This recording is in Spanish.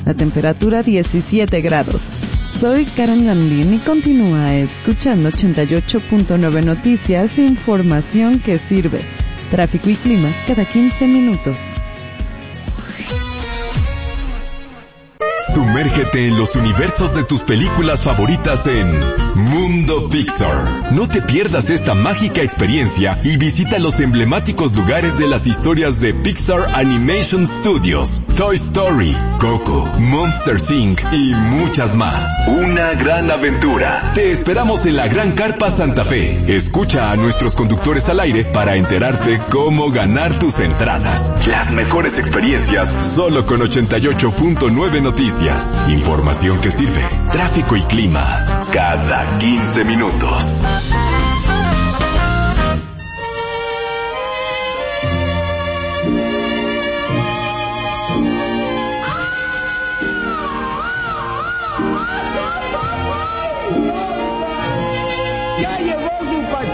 La temperatura 17 grados. Soy Karen Landín y continúa escuchando 88.9 Noticias, información que sirve. Tráfico y clima cada 15 minutos. Sumérgete en los universos de tus películas favoritas en Mundo Pixar. No te pierdas esta mágica experiencia y visita los emblemáticos lugares de las historias de Pixar Animation Studios, Toy Story, Coco, Monsters Inc. y muchas más. Una gran aventura. Te esperamos en la Gran Carpa Santa Fe. Escucha a nuestros conductores al aire para enterarte cómo ganar tus entradas. Las mejores experiencias solo con 88.9 Noticias. Información que sirve. Tráfico y clima cada 15 minutos. Ya llegó